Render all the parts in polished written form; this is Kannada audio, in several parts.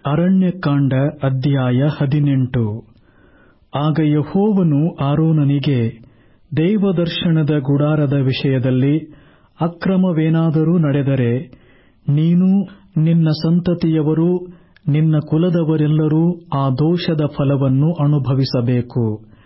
ಅರಣ್ಯಕಾಂಡ ಅಧ್ಯಾಯ 18. ಆಗ ಯೆಹೋವನು ಆರೋನನಿಗೆ, ದೇವದರ್ಶನದ ಗುಡಾರದ ವಿಷಯದಲ್ಲಿ ಅಕ್ರಮವೇನಾದರೂ ನಡೆದರೆ ನೀನೂ ನಿನ್ನ ಸಂತತಿಯವರೂ ನಿನ್ನ ಕುಲದವರೆಲ್ಲರೂ ಆ ದೋಷದ ಫಲವನ್ನು ಅನುಭವಿಸಬೇಕು.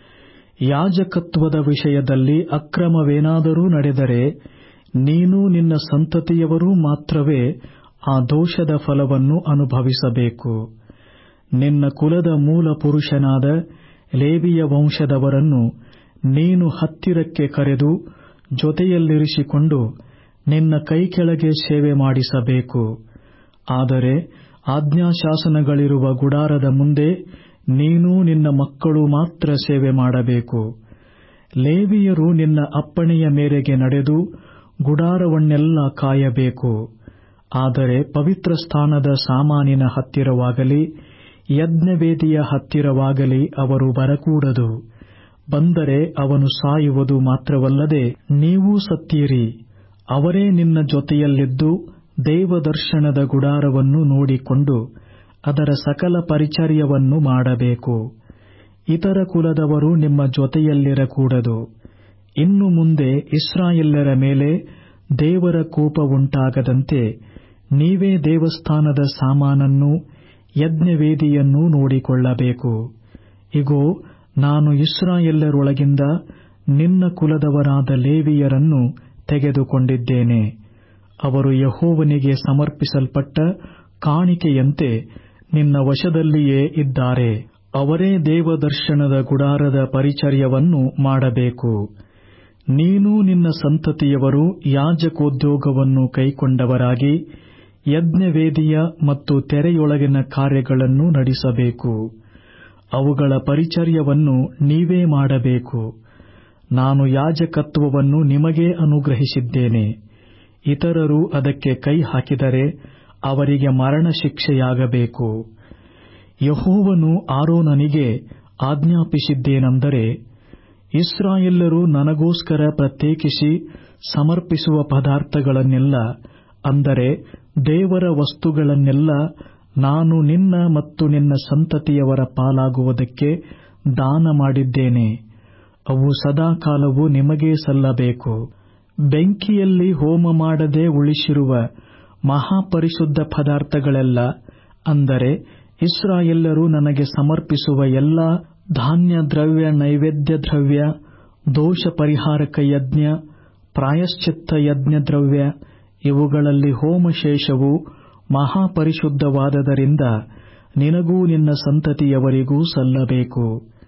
ಯಾಜಕತ್ವದ ವಿಷಯದಲ್ಲಿ ಅಕ್ರಮವೇನಾದರೂ ನಡೆದರೆ ನೀನೂ ನಿನ್ನ ಸಂತತಿಯವರೂ ಮಾತ್ರವೇ ಆ ದೋಷದ ಫಲವನ್ನು ಅನುಭವಿಸಬೇಕು. ನಿನ್ನ ಕುಲದ ಮೂಲ ಪುರುಷನಾದ ಲೇವಿಯ ವಂಶದವರನ್ನು ನೀನು ಹತ್ತಿರಕ್ಕೆ ಕರೆದು ಜೊತೆಯಲ್ಲಿರಿಸಿಕೊಂಡು ನಿನ್ನ ಕೈಕೆಳಗೆ ಸೇವೆ ಮಾಡಿಸಬೇಕು. ಆದರೆ ಆಜ್ಞಾಶಾಸನಗಳಿರುವ ಗುಡಾರದ ಮುಂದೆ ನೀನೂ ನಿನ್ನ ಮಕ್ಕಳು ಮಾತ್ರ ಸೇವೆ ಮಾಡಬೇಕು. ಲೇವಿಯರು ನಿನ್ನ ಅಪ್ಪಣೆಯ ಮೇರೆಗೆ ನಡೆದು ಗುಡಾರವನ್ನೆಲ್ಲ ಕಾಯಬೇಕು. ಆದರೆ ಪವಿತ್ರ ಸ್ಥಾನದ ಸಾಮಾನಿನ ಹತ್ತಿರವಾಗಲಿ ಯಜ್ಞವೇದಿಯ ಹತ್ತಿರವಾಗಲಿ ಅವರು ಬರಕೂಡದು. ಬಂದರೆ ಅವನು ಸಾಯುವುದು ಮಾತ್ರವಲ್ಲದೆ ನೀವೂ ಸತ್ತೀರಿ. ಅವರೇ ನಿನ್ನ ಜೊತೆಯಲ್ಲಿದ್ದು ದೇವದರ್ಶನದ ಗುಡಾರವನ್ನು ನೋಡಿಕೊಂಡು ಅದರ ಸಕಲ ಪರಿಚರ್ಯವನ್ನು ಮಾಡಬೇಕು. ಇತರ ಕುಲದವರು ನಿಮ್ಮ ಜೊತೆಯಲ್ಲಿರಕೂಡದು. ಇನ್ನು ಮುಂದೆ ಇಸ್ರಾಯೇಲ್ಯರ ಮೇಲೆ ದೇವರ ಕೋಪವುಂಟಾಗದಂತೆ ನೀವೇ ದೇವಸ್ಥಾನದ ಸಾಮಾನನ್ನೂ ಯಜ್ಞವೇದಿಯನ್ನೂ ನೋಡಿಕೊಳ್ಳಬೇಕು. ಇಗೋ, ನಾನು ಇಸ್ರಾಯೇಲ್ಯರೊಳಗಿಂದ ನಿನ್ನ ಕುಲದವರಾದ ಲೇವಿಯರನ್ನು ತೆಗೆದುಕೊಂಡಿದ್ದೇನೆ. ಅವರು ಯೆಹೋವನಿಗೆ ಸಮರ್ಪಿಸಲ್ಪಟ್ಟ ಕಾಣಿಕೆಯಂತೆ ನಿನ್ನ ವಶದಲ್ಲಿಯೇ ಇದ್ದಾರೆ. ಅವರೇ ದೇವದರ್ಶನದ ಗುಡಾರದ ಪರಿಚರ್ಯವನ್ನು ಮಾಡಬೇಕು. ನೀನೂ ನಿನ್ನ ಸಂತತಿಯವರು ಯಾಜಕೋದ್ಯೋಗವನ್ನು ಕೈಕೊಂಡವರಾಗಿ ಯಜ್ಞವೇದಿಯ ಮತ್ತು ತೆರೆಯೊಳಗಿನ ಕಾರ್ಯಗಳನ್ನು ನಡೆಸಬೇಕು. ಅವುಗಳ ಪರಿಚರ್ಯವನ್ನು ನೀವೇ ಮಾಡಬೇಕು. ನಾನು ಯಾಜಕತ್ವವನ್ನು ನಿಮಗೇ ಅನುಗ್ರಹಿಸಿದ್ದೇನೆ. ಇತರರು ಅದಕ್ಕೆ ಕೈ ಹಾಕಿದರೆ ಅವರಿಗೆ ಮರಣಶಿಕ್ಷೆಯಾಗಬೇಕು. ಯೆಹೋವನು ಆರೋನನಿಗೆ ಆಜ್ಞಾಪಿಸಿದ್ದೇನೆಂದರೆ, ಇಸ್ರಾಯೇಲ್ಯರು ನನಗೋಸ್ಕರ ಪ್ರತ್ಯೇಕಿಸಿ ಸಮರ್ಪಿಸುವ ಪದಾರ್ಥಗಳನ್ನೆಲ್ಲ, ಅಂದರೆ ದೇವರ ವಸ್ತುಗಳನ್ನೆಲ್ಲ ನಾನು ನಿನ್ನ ಮತ್ತು ನಿನ್ನ ಸಂತತಿಯವರ ಪಾಲಾಗುವುದಕ್ಕೆ ದಾನ ಮಾಡಿದ್ದೇನೆ. ಅವು ಸದಾಕಾಲವೂ ನಿಮಗೇ ಸಲ್ಲಬೇಕು. ಬೆಂಕಿಯಲ್ಲಿ ಹೋಮ ಮಾಡದೆ ಉಳಿಸಿರುವ ಮಹಾಪರಿಶುದ್ಧ ಪದಾರ್ಥಗಳೆಲ್ಲ, ಅಂದರೆ ಇಸ್ರಾಯೇಲ್ಯರು ನನಗೆ ಸಮರ್ಪಿಸುವ ಎಲ್ಲಾ ಧಾನ್ಯ ದ್ರವ್ಯ, ನೈವೇದ್ಯ ದ್ರವ್ಯ, ದೋಷ ಪರಿಹಾರಕ ಯಜ್ಞ, ಪ್ರಾಯಶ್ಚಿತ್ತ ಯಜ್ಞ ದ್ರವ್ಯ, ಇವುಗಳಲ್ಲಿ ಹೋಮಶೇಷವು ಮಹಾಪರಿಶುದ್ಧವಾದದರಿಂದ ನಿನಗೂ ನಿನ್ನ ಸಂತತಿಯವರಿಗೂ ಸಲ್ಲಬೇಕು.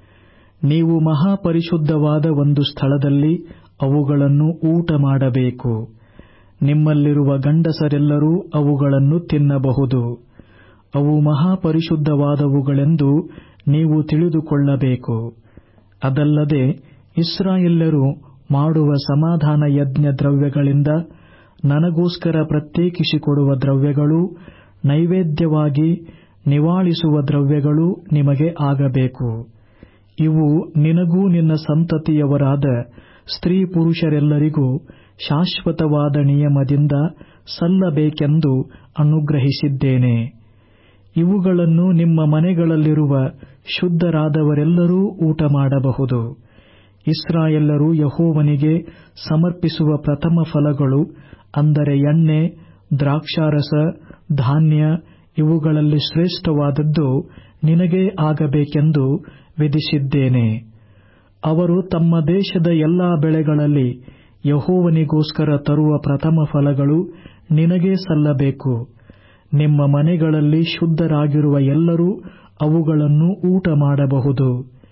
ನೀವು ಮಹಾಪರಿಶುದ್ಧವಾದ ಒಂದು ಸ್ಥಳದಲ್ಲಿ ಅವುಗಳನ್ನು ಊಟ ಮಾಡಬೇಕು. ನಿಮ್ಮಲ್ಲಿರುವ ಗಂಡಸರೆಲ್ಲರೂ ಅವುಗಳನ್ನು ತಿನ್ನಬಹುದು. ಅವು ಮಹಾಪರಿಶುದ್ಧವಾದವುಗಳೆಂದು ನೀವು ತಿಳಿದುಕೊಳ್ಳಬೇಕು. ಅದಲ್ಲದೆ ಇಸ್ರಾಯೇಲ್ಯರು ಮಾಡುವ ಸಮಾಧಾನ ಯಜ್ಞ ದ್ರವ್ಯಗಳಿಂದ ನನಗೋಸ್ಕರ ಪ್ರತ್ಯೇಕಿಸಿಕೊಡುವ ದ್ರವ್ಯಗಳೂ ನೈವೇದ್ಯವಾಗಿ ನಿವಾಳಿಸುವ ದ್ರವ್ಯಗಳೂ ನಿಮಗೆ ಆಗಬೇಕು. ಇವು ನಿನಗೂ ನಿನ್ನ ಸಂತತಿಯವರಾದ ಸ್ತ್ರೀ ಪುರುಷರೆಲ್ಲರಿಗೂ ಶಾಶ್ವತವಾದ ನಿಯಮದಿಂದ ಸಲ್ಲಬೇಕೆಂದು ಅನುಗ್ರಹಿಸಿದ್ದೇನೆ. ಇವುಗಳನ್ನು ನಿಮ್ಮ ಮನೆಗಳಲ್ಲಿರುವ ಶುದ್ಧರಾದವರೆಲ್ಲರೂ ಊಟ ಮಾಡಬಹುದು. ಇಸ್ರಾಯೇಲ್ಯರು ಯೆಹೋವನಿಗೆ ಸಮರ್ಪಿಸುವ ಪ್ರಥಮ ಫಲಗಳು, ಅಂದರೆ ಎಣ್ಣೆ, ದ್ರಾಕ್ಷಾರಸ, ಧಾನ್ಯ, ಇವುಗಳಲ್ಲಿ ಶ್ರೇಷ್ಠವಾದದ್ದು ನಿನಗೇ ಆಗಬೇಕೆಂದು ವಿಧಿಸಿದ್ದೇನೆ. ಅವರು ತಮ್ಮ ದೇಶದ ಎಲ್ಲಾ ಬೆಳೆಗಳಲ್ಲಿ ಯೆಹೋವನಿಗೋಸ್ಕರ ತರುವ ಪ್ರಥಮ ಫಲಗಳು ನಿನಗೇ ಸಲ್ಲಬೇಕು. ನಿಮ್ಮ ಮನೆಗಳಲ್ಲಿ ಶುದ್ಧರಾಗಿರುವ ಎಲ್ಲರೂ ಅವುಗಳನ್ನು ಊಟ ಮಾಡಬಹುದು.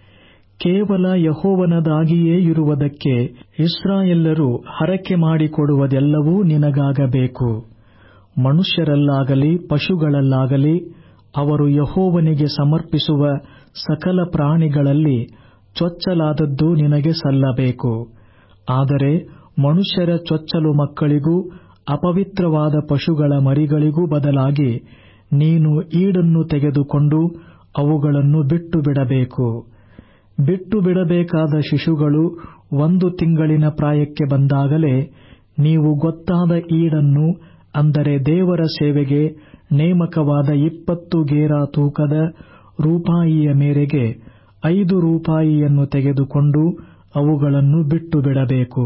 ಕೇವಲ ಯೆಹೋವನದಾಗಿಯೇ ಇರುವುದಕ್ಕೆ ಇಸ್ರಾಯೇಲ್ಯರು ಹರಕೆ ಮಾಡಿಕೊಡುವುದೆಲ್ಲವೂ ನಿನಗಾಗಬೇಕು. ಮನುಷ್ಯರಲ್ಲಾಗಲಿ ಪಶುಗಳಲ್ಲಾಗಲಿ ಅವರು ಯೆಹೋವನಿಗೆ ಸಮರ್ಪಿಸುವ ಸಕಲ ಪ್ರಾಣಿಗಳಲ್ಲಿ ಚೊಚ್ಚಲಾದದ್ದು ನಿನಗೆ ಸಲ್ಲಬೇಕು. ಆದರೆ ಮನುಷ್ಯರ ಚೊಚ್ಚಲು ಮಕ್ಕಳಿಗೂ ಅಪವಿತ್ರವಾದ ಪಶುಗಳ ಮರಿಗಳಿಗೂ ಬದಲಾಗಿ ನೀನು ಈಡನ್ನು ತೆಗೆದುಕೊಂಡು ಅವುಗಳನ್ನು ಬಿಟ್ಟು ಬಿಡಬೇಕು. ಬಿಟ್ಟು ಬಿಡಬೇಕಾದ ಶಿಶುಗಳು 1 ತಿಂಗಳಿನ ಪ್ರಾಯಕ್ಕೆ ಬಂದಾಗಲೇ ನೀವು ಗೊತ್ತಾದ ಈಡನ್ನು, ಅಂದರೆ ದೇವರ ಸೇವೆಗೆ ನೇಮಕವಾದ 20 ಗೇರಾ ತೂಕದ ರೂಪಾಯಿಯ ಮೇರೆಗೆ 5 ರೂಪಾಯಿಯನ್ನು ತೆಗೆದುಕೊಂಡು ಅವುಗಳನ್ನು ಬಿಟ್ಟು ಬಿಡಬೇಕು.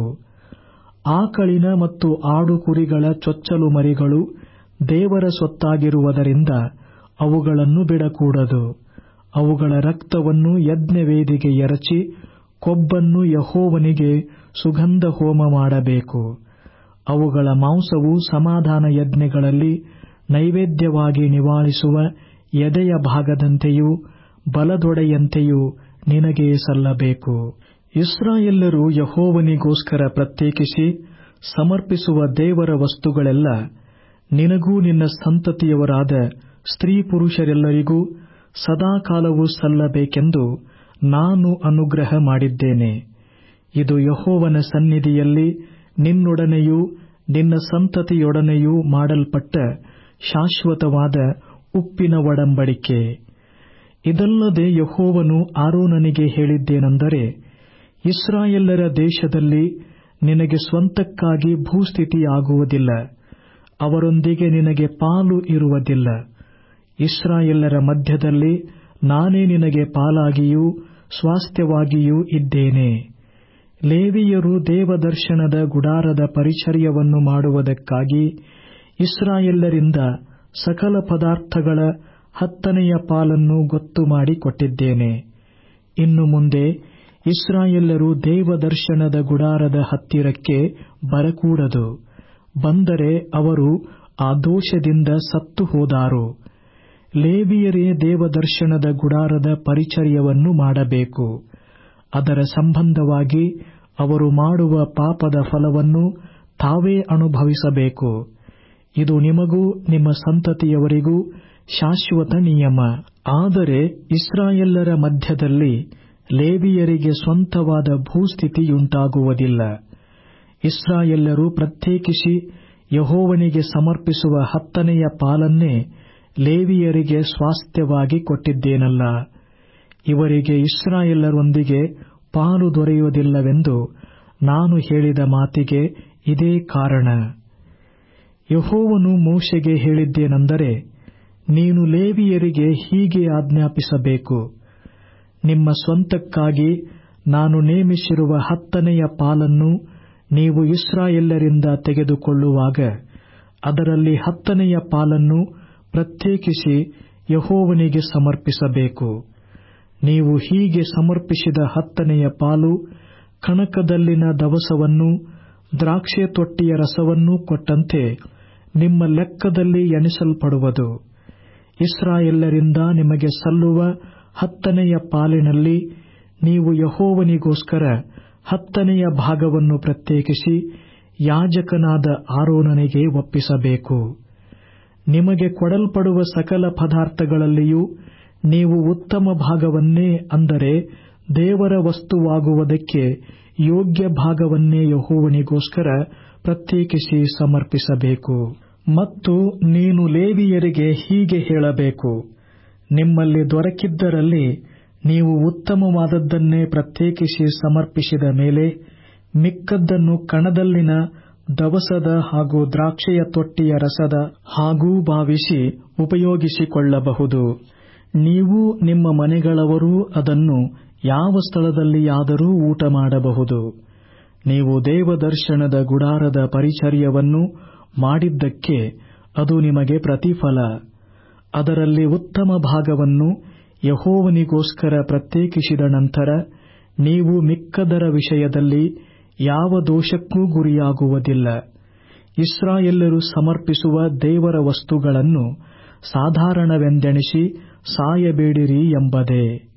ಆಕಳಿನ ಮತ್ತು ಆಡು ಕುರಿಗಳ ಚೊಚ್ಚಲು ಮರಿಗಳು ದೇವರ ಸೊತ್ತಾಗಿರುವುದರಿಂದ ಅವುಗಳನ್ನು ಬಿಡಕೂಡದು. ಅವುಗಳ ರಕ್ತವನ್ನು ಯಜ್ಞವೇದಿಗೆ ಎರಚಿ ಕೊಬ್ಬನ್ನು ಯೆಹೋವನಿಗೆ ಸುಗಂಧ ಹೋಮ ಮಾಡಬೇಕು. ಅವುಗಳ ಮಾಂಸವು ಸಮಾಧಾನ ಯಜ್ಞಗಳಲ್ಲಿ ನೈವೇದ್ಯವಾಗಿ ನಿವಾಳಿಸುವ ಎದೆಯ ಭಾಗದಂತೆಯೂ ಬಲದೊಡೆಯಂತೆಯೂ ನಿನಗೇ ಸಲ್ಲಬೇಕು. ಇಸ್ರಾಯೇಲ್ಯರು ಯೆಹೋವನಿಗೋಸ್ಕರ ಪ್ರತ್ಯೇಕಿಸಿ ಸಮರ್ಪಿಸುವ ದೇವರ ವಸ್ತುಗಳೆಲ್ಲ ನಿನಗೂ ನಿನ್ನ ಸಂತತಿಯವರಾದ ಸ್ತ್ರೀ ಪುರುಷರೆಲ್ಲರಿಗೂ ಸದಾಕಾಲವೂ ಸಲ್ಲಬೇಕೆಂದು ನಾನು ಅನುಗ್ರಹ ಮಾಡಿದ್ದೇನೆ. ಇದು ಯೆಹೋವನ ಸನ್ನಿಧಿಯಲ್ಲಿ ನಿನ್ನೊಡನೆಯೂ ನಿನ್ನ ಸಂತತಿಯೊಡನೆಯೂ ಮಾಡಲ್ಪಟ್ಟ ಶಾಶ್ವತವಾದ ಉಪ್ಪಿನ ಒಡಂಬಡಿಕೆ. ಇದಲ್ಲದೆ ಯೆಹೋವನು ಆರೋನನಿಗೆ ಹೇಳಿದ್ದೇನೆಂದರೆ, ಇಸ್ರಾಯೇಲ್ಯರ ದೇಶದಲ್ಲಿ ನಿನಗೆ ಸ್ವಂತಕ್ಕಾಗಿ ಭೂಸ್ಥಿತಿಯಾಗುವುದಿಲ್ಲ, ಅವರೊಂದಿಗೆ ನಿನಗೆ ಪಾಲು ಇರುವುದಿಲ್ಲ. ಇಸ್ರಾಯೇಲ್ಯರ ಮಧ್ಯದಲ್ಲಿ ನಾನೇ ನಿನಗೆ ಪಾಲಾಗಿಯೂ ಸ್ವಾಸ್ಥ್ಯವಾಗಿಯೂ ಇದ್ದೇನೆ. ಲೇವಿಯರು ದೇವದರ್ಶನದ ಗುಡಾರದ ಪರಿಚರ್ಯವನ್ನು ಮಾಡುವುದಕ್ಕಾಗಿ ಇಸ್ರಾಯೇಲ್ಯರಿಂದ ಸಕಲ ಪದಾರ್ಥಗಳ 10ನೆಯ ಪಾಲನ್ನು ಗೊತ್ತು ಮಾಡಿ ಕೊಟ್ಟಿದ್ದೇನೆ. ಇನ್ನು ಮುಂದೆ ಇಸ್ರಾಯೇಲ್ಯರು ದೇವದರ್ಶನದ ಗುಡಾರದ ಹತ್ತಿರಕ್ಕೆ ಬರಕೂಡದು. ಬಂದರೆ ಅವರು ಆ ದೋಷದಿಂದ ಸತ್ತು ಹೋದಾರು. ಲೇವಿಯರೇ ದೇವದರ್ಶನದ ಗುಡಾರದ ಪರಿಚರ್ಯವನ್ನು ಮಾಡಬೇಕು. ಅದರ ಸಂಬಂಧವಾಗಿ ಅವರು ಮಾಡುವ ಪಾಪದ ಫಲವನ್ನು ತಾವೇ ಅನುಭವಿಸಬೇಕು. ಇದು ನಿಮಗೂ ನಿಮ್ಮ ಸಂತತಿಯವರಿಗೂ ಶಾಶ್ವತ ನಿಯಮ. ಆದರೆ ಇಸ್ರಾಯೇಲ್ಯರ ಮಧ್ಯದಲ್ಲಿ ಲೇವಿಯರಿಗೆ ಸ್ವಂತವಾದ ಭೂಸ್ಥಿತಿಯುಂಟಾಗುವುದಿಲ್ಲ. ಇಸ್ರಾಯೇಲ್ಯರು ಪ್ರತ್ಯೇಕಿಸಿ ಯೆಹೋವನಿಗೆ ಸಮರ್ಪಿಸುವ 10ನೆಯ ಪಾಲನ್ನೇ ಲೇವಿಯರಿಗೆ ಸ್ವಾಸ್ಥ್ಯವಾಗಿ ಕೊಟ್ಟಿದ್ದೇನಲ್ಲ. ಇವರಿಗೆ ಇಸ್ರಾಯೇಲ್ಯರೊಂದಿಗೆ ಪಾಲು ದೊರೆಯುವುದಿಲ್ಲವೆಂದು ನಾನು ಹೇಳಿದ ಮಾತಿಗೆ ಇದೇ ಕಾರಣ. ಯೆಹೋವನು ಮೋಶೆಗೆ ಹೇಳಿದ್ದೇನೆಂದರೆ, ನೀನು ಲೇವಿಯರಿಗೆ ಹೀಗೆ ಆಜ್ಞಾಪಿಸಬೇಕು, ನಿಮ್ಮ ಸ್ವಂತಕ್ಕಾಗಿ ನಾನು ನೇಮಿಸಿರುವ 10ನೆಯ ಪಾಲನ್ನು ನೀವು ಇಸ್ರಾಯೇಲ್ಯರಿಂದ ತೆಗೆದುಕೊಳ್ಳುವಾಗ ಅದರಲ್ಲಿ 10ನೆಯ ಪಾಲನ್ನು ಪ್ರತ್ಯೇಕಿಸಿ ಯೆಹೋವನಿಗೆ ಸಮರ್ಪಿಸಬೇಕು. ನೀವು ಹೀಗೆ ಸಮರ್ಪಿಸಿದ 10ನೆಯ ಪಾಲು ಕಣಕದಲ್ಲಿನ ದವಸವನ್ನೂ ದ್ರಾಕ್ಷೆ ತೊಟ್ಟಿಯ ರಸವನ್ನೂ ಕೊಟ್ಟಂತೆ ನಿಮ್ಮ ಲೆಕ್ಕದಲ್ಲಿ ಎಣಿಸಲ್ಪಡುವುದು. ಇಸ್ರಾಯೇಲ್ಯರಿಂದ ನಿಮಗೆ ಸಲ್ಲುವ 10ನೆಯ ಪಾಲಿನಲ್ಲಿ ನೀವು ಯೆಹೋವನಿಗೋಸ್ಕರ 10ನೆಯ ಭಾಗವನ್ನು ಪ್ರತ್ಯೇಕಿಸಿ ಯಾಜಕನಾದ ಆರೋನನಿಗೆ ಒಪ್ಪಿಸಬೇಕು. ನಿಮಗೆ ಕೊಡಲ್ಪಡುವ ಸಕಲ ಪದಾರ್ಥಗಳಲ್ಲಿಯೂ ನೀವು ಉತ್ತಮ ಭಾಗವನ್ನೇ, ಅಂದರೆ ದೇವರ ವಸ್ತುವಾಗುವುದಕ್ಕೆ ಯೋಗ್ಯ ಭಾಗವನ್ನೇ ಯೆಹೋವನಿಗೋಸ್ಕರ ಪ್ರತ್ಯೇಕಿಸಿ ಸಮರ್ಪಿಸಬೇಕು. ಮತ್ತು ನೀನು ಲೇವಿಯರಿಗೆ ಹೀಗೆ ಹೇಳಬೇಕು, ನಿಮ್ಮಲ್ಲಿ ದೊರಕಿದ್ದರಲ್ಲಿ ನೀವು ಉತ್ತಮವಾದದ್ದನ್ನೇ ಪ್ರತ್ಯೇಕಿಸಿ ಸಮರ್ಪಿಸಿದ ಮೇಲೆ ಮಿಕ್ಕದ್ದನ್ನು ಕಣದಲ್ಲಿನ ದವಸದ ಹಾಗೂ ದ್ರಾಕ್ಷೆಯ ತೊಟ್ಟಿಯ ರಸದ ಹಾಗೂ ಭಾವಿಸಿ ಉಪಯೋಗಿಸಿಕೊಳ್ಳಬಹುದು. ನೀವು ನಿಮ್ಮ ಮನೆಗಳವರೂ ಅದನ್ನು ಯಾವ ಸ್ಥಳದಲ್ಲಿಯಾದರೂ ಊಟ ಮಾಡಬಹುದು. ನೀವು ದೇವದರ್ಶನದ ಗುಡಾರದ ಪರಿಚರ್ಯವನ್ನು ಮಾಡಿದ್ದಕ್ಕೆ ಅದು ನಿಮಗೆ ಪ್ರತಿಫಲ. ಅದರಲ್ಲಿ ಉತ್ತಮ ಭಾಗವನ್ನು ಯೆಹೋವನಿಗೋಸ್ಕರ ಪ್ರತ್ಯೇಕಿಸಿದ ನಂತರ ನೀವು ಮಿಕ್ಕದರ ವಿಷಯದಲ್ಲಿ ಯಾವ ದೋಷಕ್ಕೂ ಗುರಿಯಾಗುವುದಿಲ್ಲ. ಇಸ್ರಾಯೇಲ್ಯರು ಸಮರ್ಪಿಸುವ ದೇವರ ವಸ್ತುಗಳನ್ನು ಸಾಧಾರಣವೆಂದೆಣಿಸಿ ಸಾಯಬೇಡಿರಿ ಎಂಬುದೇ.